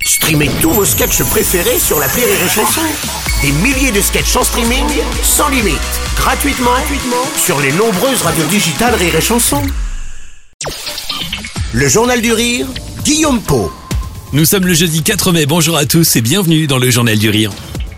Streamez tous vos sketchs préférés sur l'appli Rire et Chanson. Des milliers de sketchs en streaming, sans limite, gratuitement sur les nombreuses radios digitales Rire et Chanson. Le Journal du Rire, Guillaume Pau. Nous sommes le jeudi 4 mai, bonjour à tous et bienvenue dans le Journal du Rire.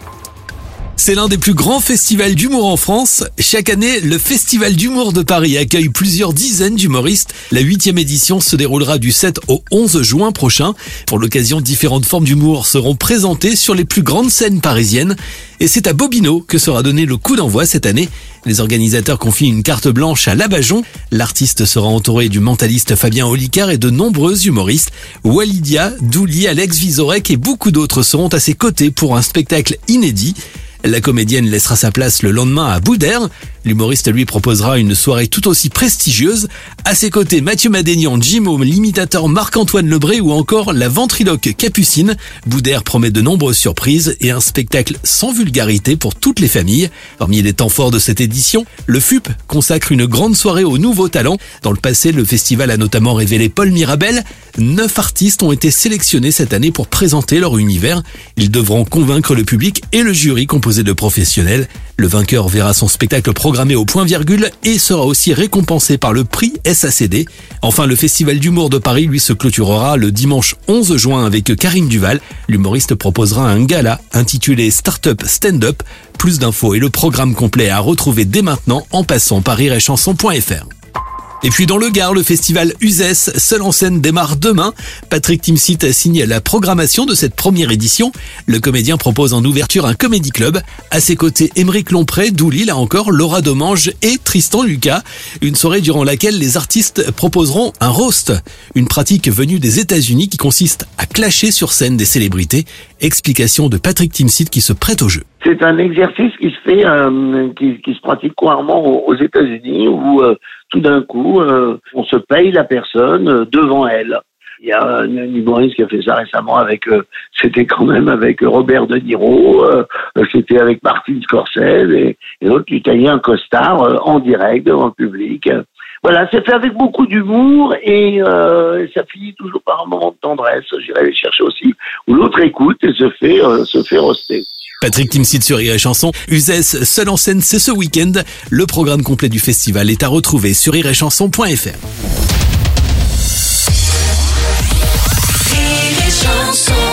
C'est l'un des plus grands festivals d'humour en France. Chaque année, le Festival d'humour de Paris accueille plusieurs dizaines d'humoristes. La 8e édition se déroulera du 7 au 11 juin prochain. Pour l'occasion, différentes formes d'humour seront présentées sur les plus grandes scènes parisiennes. Et c'est à Bobino que sera donné le coup d'envoi cette année. Les organisateurs confient une carte blanche à Labajon. L'artiste sera entouré du mentaliste Fabien Olicard et de nombreux humoristes. Walidia, Douli, Alex Vizorek et beaucoup d'autres seront à ses côtés pour un spectacle inédit. La comédienne laissera sa place le lendemain à Boudère. L'humoriste lui proposera une soirée tout aussi prestigieuse. À ses côtés, Mathieu Madénian, Jimo, l'imitateur Marc-Antoine Lebré ou encore la ventriloque Capucine. Boudère promet de nombreuses surprises et un spectacle sans vulgarité pour toutes les familles. Parmi les temps forts de cette édition, le FUP consacre une grande soirée aux nouveaux talents. Dans le passé, le festival a notamment révélé Paul Mirabel. 9 artistes ont été sélectionnés cette année pour présenter leur univers. Ils devront convaincre le public et le jury composé de professionnels. Le vainqueur verra son spectacle programmé au point-virgule et sera aussi récompensé par le prix SACD. Enfin, le Festival d'humour de Paris, lui, se clôturera le dimanche 11 juin avec Karine Duval. L'humoriste proposera un gala intitulé Startup Stand-Up. Plus d'infos et le programme complet à retrouver dès maintenant en passant par rireetchanson.fr. Et puis dans le Gard, le festival Uzès, seul en scène, démarre demain. Patrick Timsit a signé la programmation de cette première édition. Le comédien propose en ouverture un comédie club. À ses côtés, Émeric Lompré, Douli, là encore, Laura Domange et Tristan Lucas. Une soirée durant laquelle les artistes proposeront un roast. Une pratique venue des États-Unis qui consiste à clasher sur scène des célébrités. Explication de Patrick Timsit qui se prête au jeu. C'est un exercice qui se fait, qui se pratique couramment aux États-Unis où tout d'un coup, on se paye la personne devant elle. Il y a un humoriste qui a fait ça récemment c'était quand même avec Robert De Niro, c'était avec Martin Scorsese et l'autre lui taillait un costard en direct devant le public. Voilà, c'est fait avec beaucoup d'humour et ça finit toujours par un moment de tendresse. J'irai les chercher aussi où l'autre écoute et se fait roaster. Patrick Timsit sur Rire et Chanson. Uzès, seul en scène, c'est ce week-end. Le programme complet du festival est à retrouver sur rireetchanson.fr.